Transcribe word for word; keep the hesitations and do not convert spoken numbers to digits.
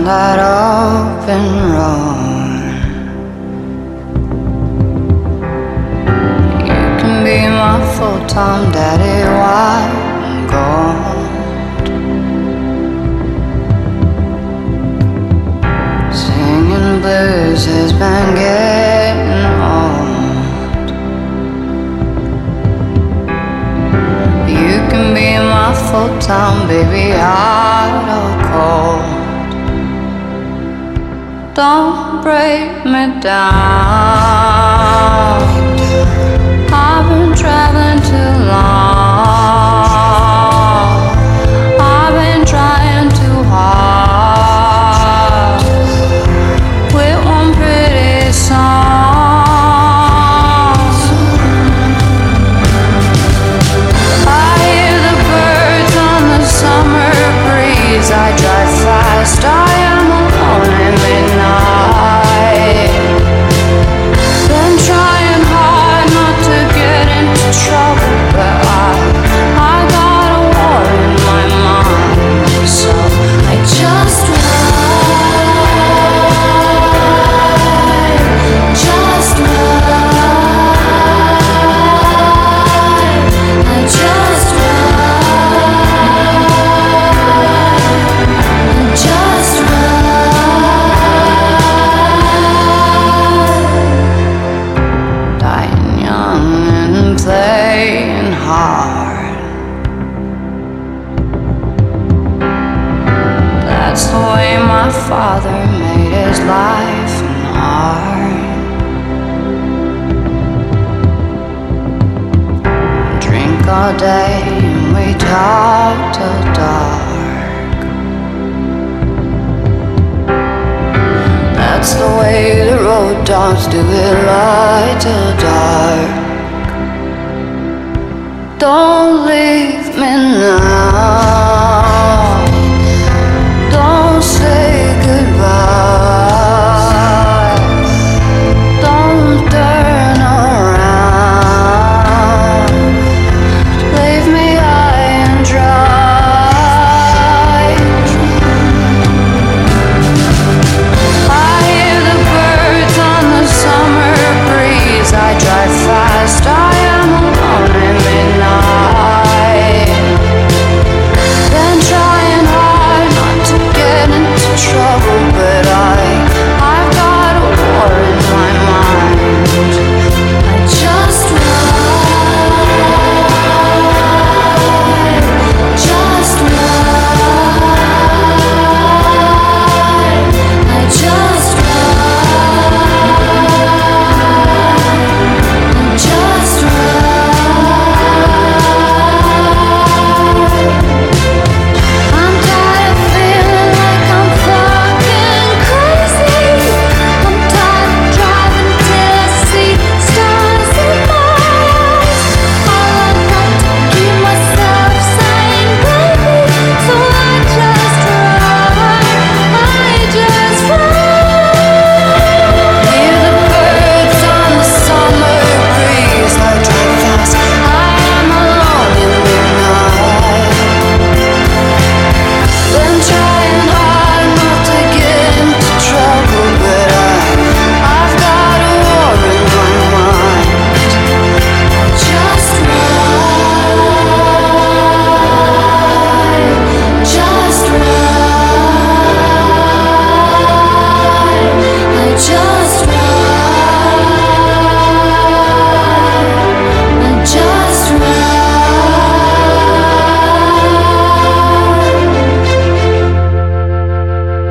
down that open road. You can be my full-time daddy while I'm gone. Singing blues has been getting old. You can be my full-time baby hot or cold. Don't break me down. I've been traveling too long. I've been trying too hard with one pretty song. I hear the birds on the summer breeze. I drive fast, I am alone in midnight. Been trying hard not to get into trouble, but I, I got a war in my mind. So I just ride, just ride, I just ride, I just ride. Dying young and playing hard. That's the way my father made his life and art. Drink all day and we talk till dark. That's the way the road dogs do it, light till dark. Don't leave me now.